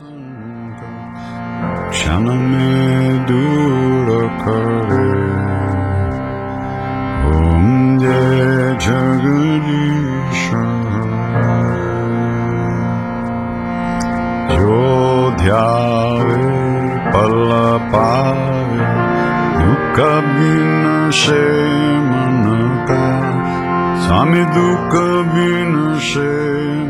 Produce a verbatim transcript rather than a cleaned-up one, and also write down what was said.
क्षण में दूर करे। ओम जय जगदीश। जो ध्यावे पल पावे दुख बिन से मन का। स्वामी दुख बिन से